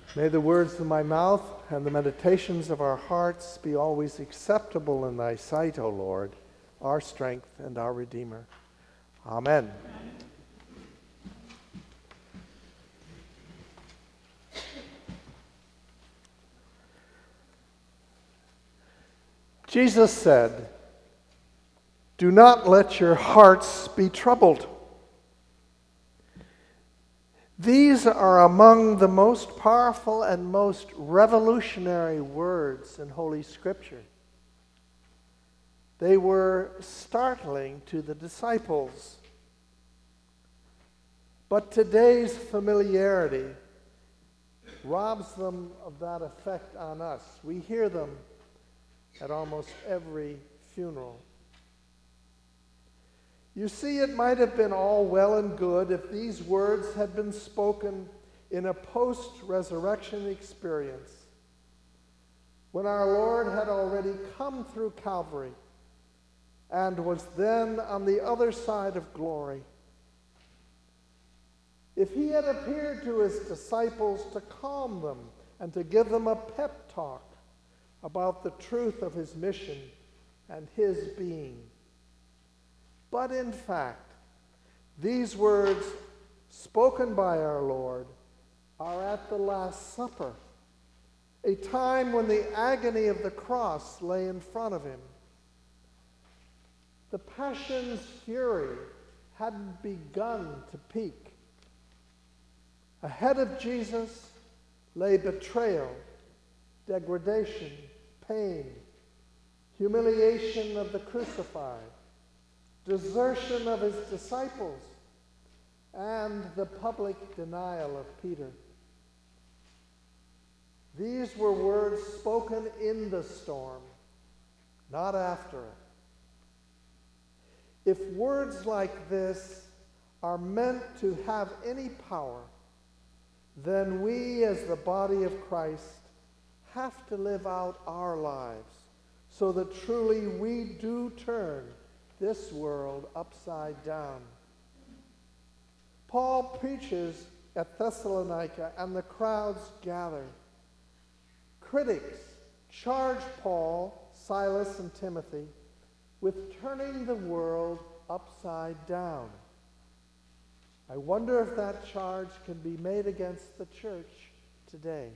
May the words of my mouth and the meditations of our hearts be always acceptable in thy sight, O Lord, our strength and our Redeemer. Amen. Jesus said, "Do not let your hearts be troubled." These are among the most powerful and most revolutionary words in Holy Scripture. They were startling to the disciples. But today's familiarity robs them of that effect on us. We hear them at almost every funeral. You see, it might have been all well and good if these words had been spoken in a post-resurrection experience, when our Lord had already come through Calvary and was then on the other side of glory. If he had appeared to his disciples to calm them and to give them a pep talk about the truth of his mission and his being. But in fact, these words spoken by our Lord are at the Last Supper, a time when the agony of the cross lay in front of him. The passion's fury hadn't begun to peak. Ahead of Jesus lay betrayal, degradation, pain, humiliation of the crucified, desertion of his disciples, and the public denial of Peter. These were words spoken in the storm, not after it. If words like this are meant to have any power, then we as the body of Christ have to live out our lives so that truly we do turn this world upside down. Paul preaches at Thessalonica, and the crowds gather. Critics charge Paul, Silas, and Timothy with turning the world upside down. I wonder if that charge can be made against the church today.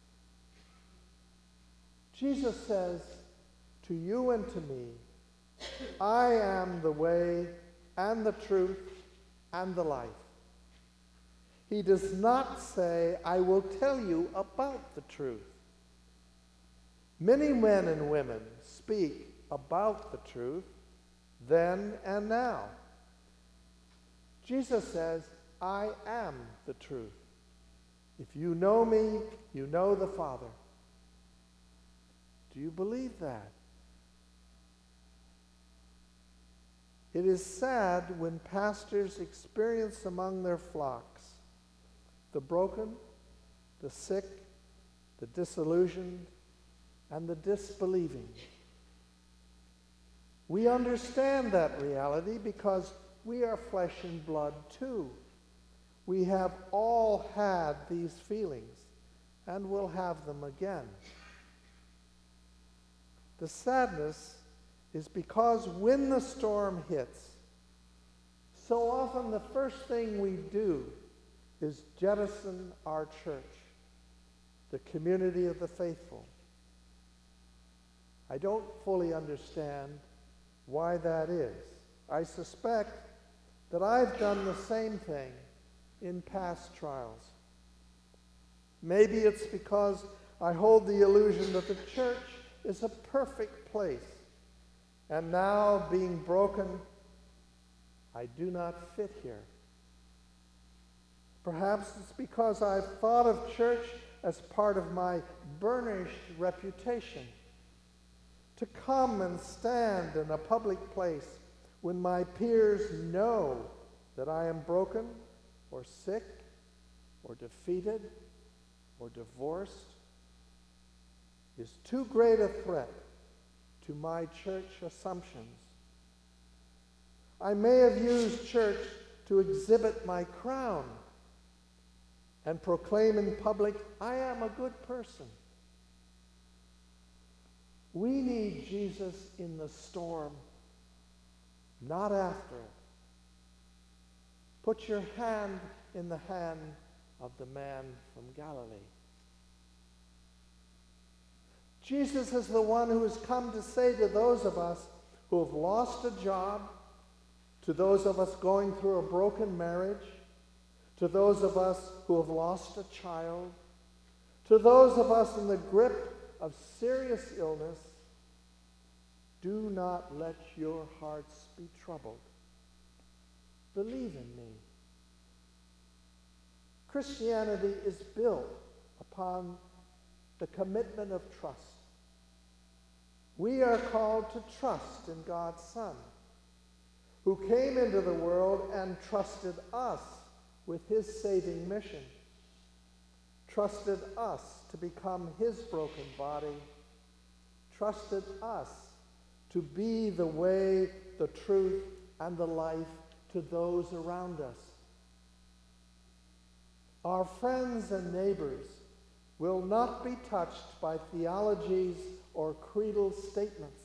Jesus says to you and to me, I am the way and the truth and the life. He does not say, I will tell you about the truth. Many men and women speak about the truth then and now. Jesus says, I am the truth. If you know me, you know the Father. Do you believe that? It is sad when pastors experience among their flocks the broken, the sick, the disillusioned, and the disbelieving. We understand that reality because we are flesh and blood too. We have all had these feelings and will have them again. The sadness is because when the storm hits, so often the first thing we do is jettison our church, the community of the faithful. I don't fully understand why that is. I suspect that I've done the same thing in past trials. Maybe it's because I hold the illusion that the church is a perfect place. And now, being broken, I do not fit here. Perhaps it's because I've thought of church as part of my burnished reputation. To come and stand in a public place when my peers know that I am broken or sick or defeated or divorced is too great a threat to my church assumptions. I may have used church to exhibit my crown, and proclaim in public, I am a good person. We need Jesus in the storm, not after it. Put your hand in the hand of the man from Galilee. Jesus is the one who has come to say to those of us who have lost a job, to those of us going through a broken marriage, to those of us who have lost a child, to those of us in the grip of serious illness, do not let your hearts be troubled. Believe in me. Christianity is built upon the commitment of trust. We are called to trust in God's Son, who came into the world and trusted us with his saving mission, trusted us to become his broken body, trusted us to be the way, the truth, and the life to those around us. Our friends and neighbors will not be touched by theologies or creedal statements.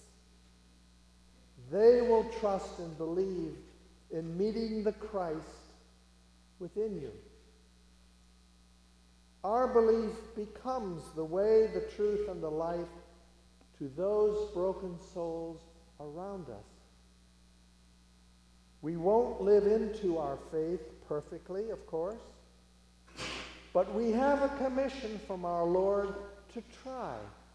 They will trust and believe in meeting the Christ within you. Our belief becomes the way, the truth, and the life to those broken souls around us. We won't live into our faith perfectly, of course, but we have a commission from our Lord to try.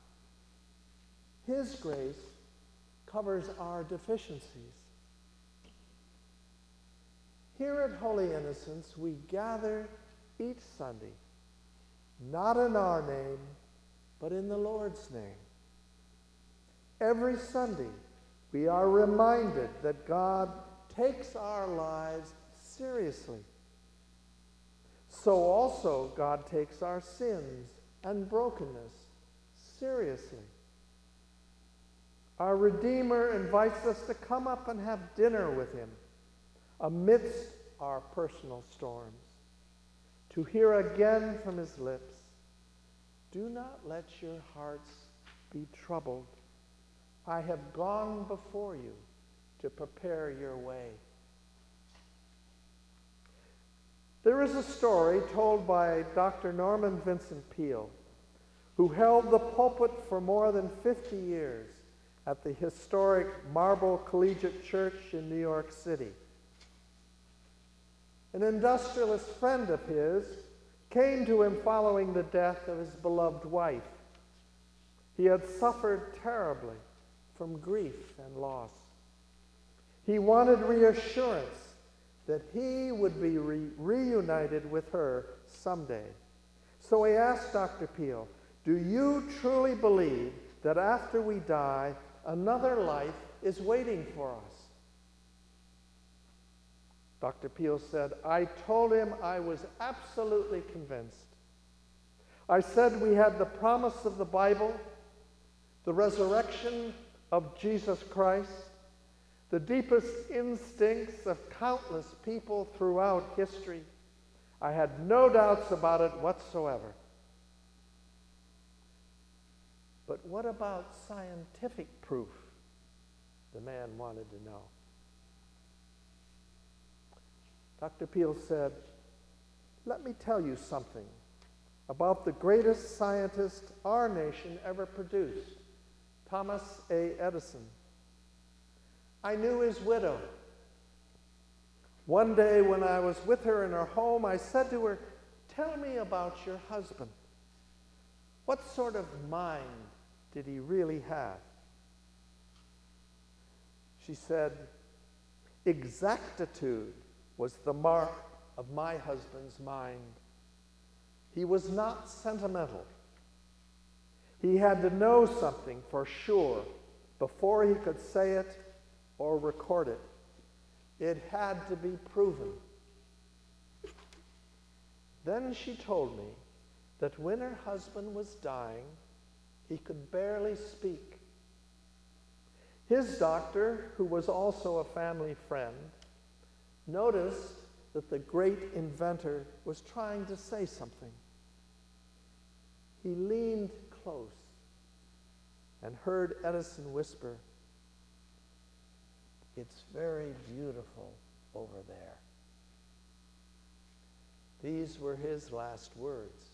His grace covers our deficiencies. Here at Holy Innocents, we gather each Sunday, not in our name, but in the Lord's name. Every Sunday, we are reminded that God takes our lives seriously. So also God takes our sins and brokenness seriously. Our Redeemer invites us to come up and have dinner with him amidst our personal storms, to hear again from his lips, do not let your hearts be troubled. I have gone before you to prepare your way. There is a story told by Dr. Norman Vincent Peale, who held the pulpit for more than 50 years at the historic Marble Collegiate Church in New York City. An industrialist friend of his came to him following the death of his beloved wife. He had suffered terribly from grief and loss. He wanted reassurance that he would be reunited with her someday. So he asked Dr. Peale, do you truly believe that after we die, another life is waiting for us? Dr. Peale said, I told him I was absolutely convinced. I said we had the promise of the Bible, the resurrection of Jesus Christ, the deepest instincts of countless people throughout history. I had no doubts about it whatsoever. But what about scientific proof? The man wanted to know. Dr. Peale said, let me tell you something about the greatest scientist our nation ever produced, Thomas A. Edison. I knew his widow. One day when I was with her in her home, I said to her, tell me about your husband. What sort of mind did he really have? She said, exactitude was the mark of my husband's mind. He was not sentimental. He had to know something for sure before he could say it or record it. It had to be proven. Then she told me that when her husband was dying, he could barely speak. His doctor, who was also a family friend, noticed that the great inventor was trying to say something. He leaned close and heard Edison whisper, "It's very beautiful over there." These were his last words.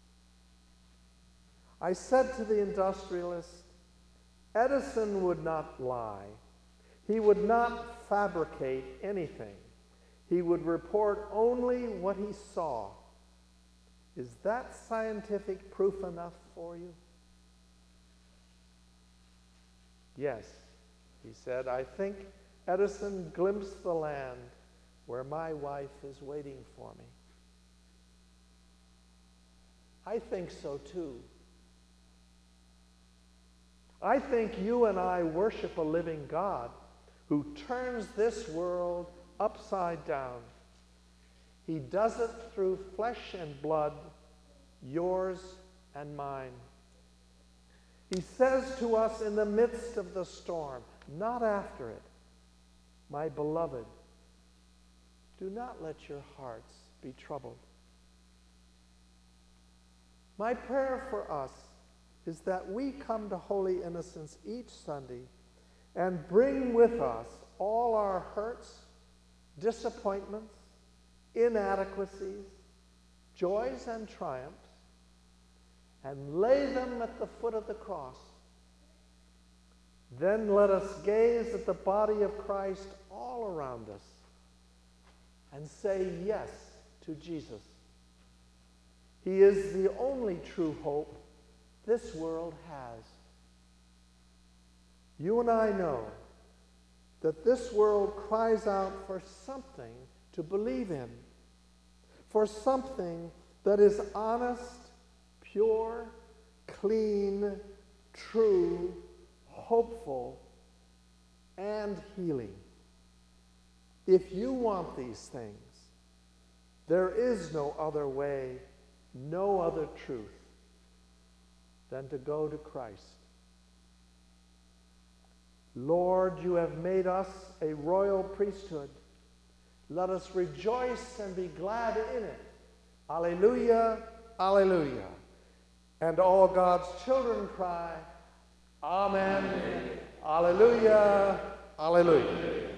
I said to the industrialist, Edison would not lie. He would not fabricate anything. He would report only what he saw. Is that scientific proof enough for you? Yes, he said, I think Edison glimpsed the land where my wife is waiting for me. I think so too. I think you and I worship a living God who turns this world upside down. He does it through flesh and blood, yours and mine. He says to us in the midst of the storm, not after it, "My beloved, do not let your hearts be troubled." My prayer for us is that we come to Holy Innocents each Sunday and bring with us all our hurts, disappointments, inadequacies, joys and triumphs, and lay them at the foot of the cross. Then let us gaze at the body of Christ all around us and say yes to Jesus. He is the only true hope this world has. You and I know that this world cries out for something to believe in, for something that is honest, pure, clean, true, hopeful, and healing. If you want these things, there is no other way, no other truth than to go to Christ. Lord, you have made us a royal priesthood. Let us rejoice and be glad in it. Alleluia, alleluia. And all God's children cry, Amen. Alleluia, alleluia.